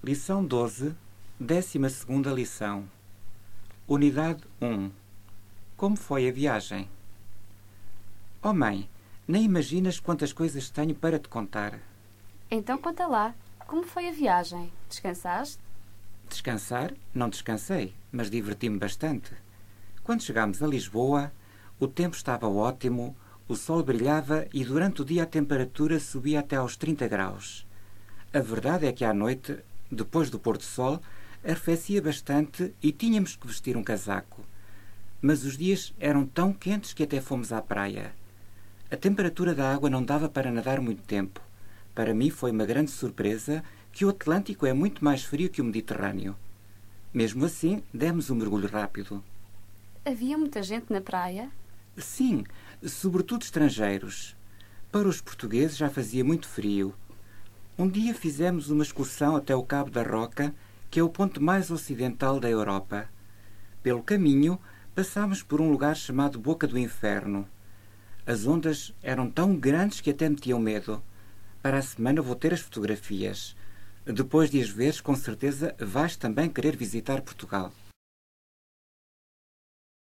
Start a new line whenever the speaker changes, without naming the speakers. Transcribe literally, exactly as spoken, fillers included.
Lição doze, décima segunda lição. Unidade um. Como foi a viagem? Oh mãe, nem imaginas quantas coisas tenho para te contar.
Então conta lá, como foi a viagem? Descansaste?
Descansar? Não descansei, mas diverti-me bastante. Quando chegámos a Lisboa, o tempo estava ótimo, o sol brilhava e durante o dia a temperatura subia até aos trinta graus. A verdade é que à noite, depois do pôr-do-sol, arrefecia bastante e tínhamos que vestir um casaco. Mas os dias eram tão quentes que até fomos à praia. A temperatura da água não dava para nadar muito tempo. Para mim foi uma grande surpresa que o Atlântico é muito mais frio que o Mediterrâneo. Mesmo assim, demos um mergulho rápido.
Havia muita gente na praia?
Sim, sobretudo estrangeiros. Para os portugueses já fazia muito frio. Um dia fizemos uma excursão até o Cabo da Roca, que é o ponto mais ocidental da Europa. Pelo caminho, passámos por um lugar chamado Boca do Inferno. As ondas eram tão grandes que até metiam medo. Para a semana vou ter as fotografias. Depois de as veres, com certeza vais também querer visitar Portugal.